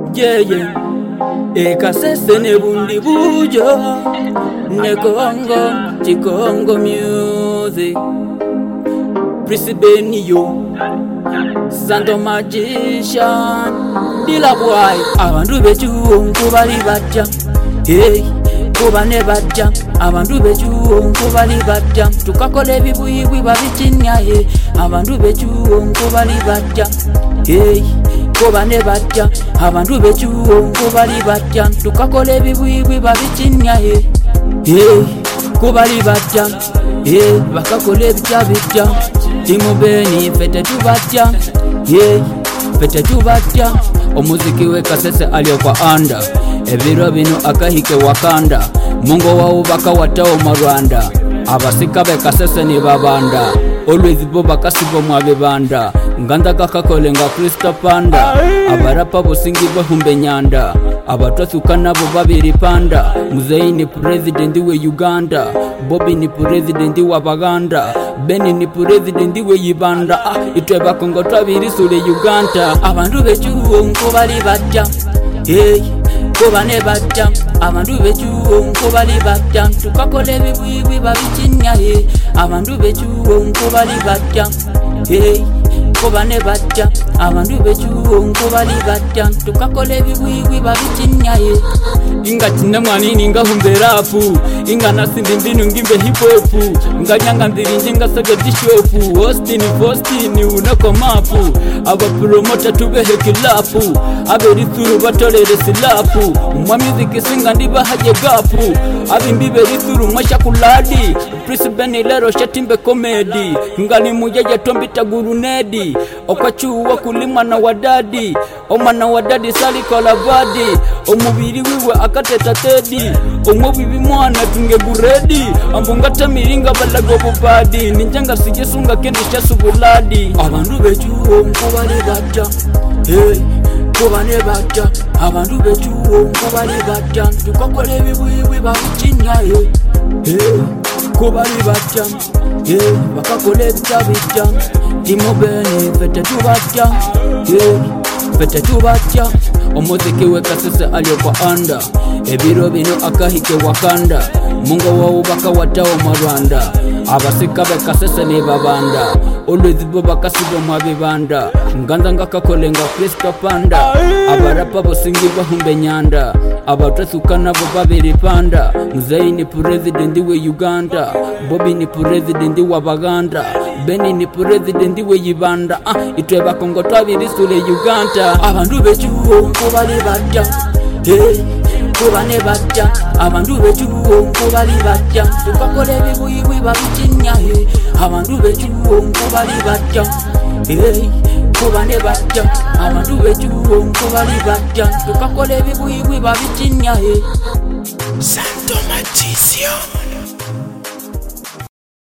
yeah. Kasese ne bundi bujo ne Congo, Chikongo music. Prisibeni yo Santo Magician Dila boy Abandu bechu Kubali batja Hey Kubane batja Abandu bechu Kubali batja Tukakole bibuibwi babichinya Hey Abandu bechu Kubali batja Hey Kubane batja Abandu bechu Kubali batja Tukakole bibuibwi babichinya Hey Hey Kubali batja Hey Bakakole bitja Timubeni fete tubatya yeah fete tubatya omuziki we Kasese alio kwa anda ebiro bino akahike wakanda mungo wao bakawatao marwanda abasika be Kasese ni babanda always bo bakasibo mwabebanda nganda kakakole nga Krista panda abarapa bosingi bahumbe nyanda abatwasukana bo babiri panda Muzeyi ni president we Uganda Bobby ni president wa Baganda Beni ni president we Yibanda itwe bakongo twabiri sule Uganda abandu bechuo nko bali batya hey kobane batya abandu bechuo nko bali batya tukakole bibwiwi babichinya hey abandu bechuo nko bali batya hey kobane batya abandu bechuo nko bali batya tukakole bibwiwi babichinya hey inga tina mwanini nga humberafu inga nasindi mbinu ngimbe hip hop nganyanga ndirinje ngasaga dishofu Austin unako mapu aba promoter tubehe kilafu aberi thuru batolere silafu umwa music singa ndiba haje gapu abimbibe rithuru masha kuladi Prisibeni lero shatimbe comedy ngali mujaja tombita gurunedi okwachuwa kulima na wadadi omana wadadi sali kolabadi omubiri wiwe akateta tedi omubibi mwana tunge guredi ambungata miringa balago bubadi ninjanga sijesunga kendisha subuladi abandu bechuo nkobali batya hey kobane batya abandu bechuo nkobali batya tukakole bibwiwi babichinya hey kobali batya hey bakakole bitabitya timubeni fete tubatya hey fete tubatya omuziki we Kasese alio kwa anda ebiro bino akahike wakanda mungo wao bakawatao marwanda abasika be Kasese ni babanda always bo bakasibo mwabibanda nganda ngakakole nga Krista panda abarapa bosingi bahumbe nyanda abatwasukana bo babiri panda Muzeyi ni president we Uganda Bobby ni president wa Baganda Beni ni president we Yibanda itwe bakongo twabiri sule Uganda abandu bechuo nkobali batya hey kobane batya abandu bechuo nkobali batya tukakole bibuibwi babichinya hey abandu bechuo nkobali batya hey kobane batya abandu bechuo nkobali batya tukakole bibuibwi babichinya hey Santo Magician.